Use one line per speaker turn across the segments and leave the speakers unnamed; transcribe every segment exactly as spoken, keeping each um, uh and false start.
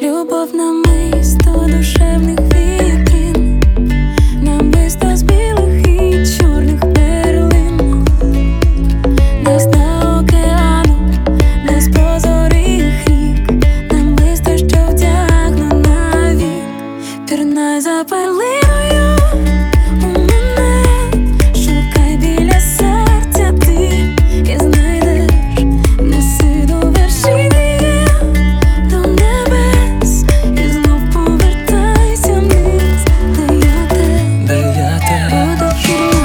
Любов намисто душевних вітрин, намисто з білих і чорних перлин, десь на океану, десь прозорих рік, намисто, що вдягнена вік. Пірнай за перлиною у мене, шукай біля серця ти і знайдеш, неси до вершини, до небес, і знов повертайся вниз, де я те,
де я те
буду пірнати.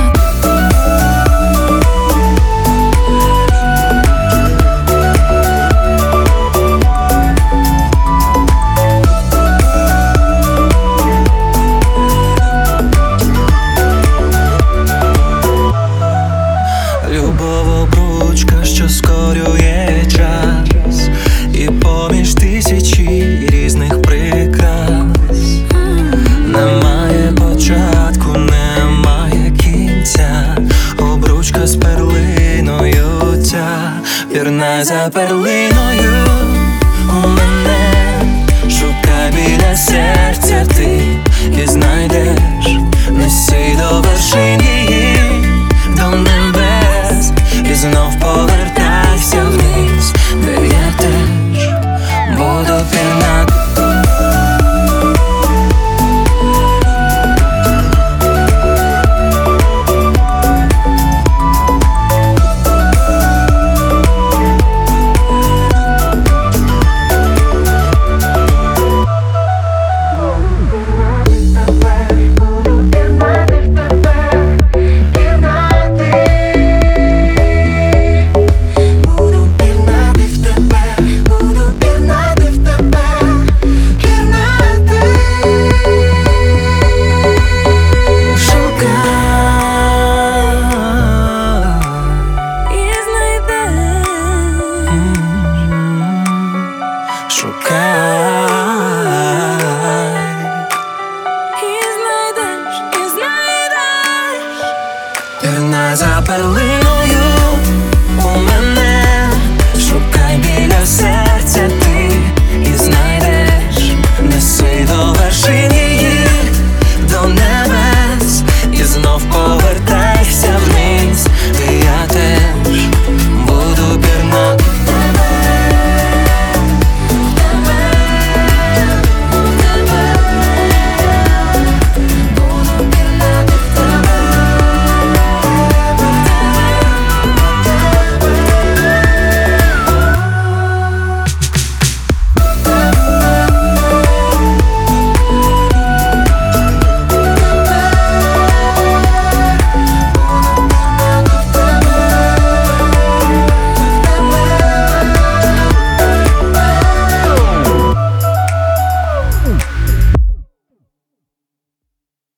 Любов обручка, що скорює час, і поміж тисячі різних прикрас. Немає початку, немає кінця, обручка з перлиною ця. Пірнай за перлиною у мене, шукай біля серця ти і знайдеш, неси до вершини, до небес, і знов повертай.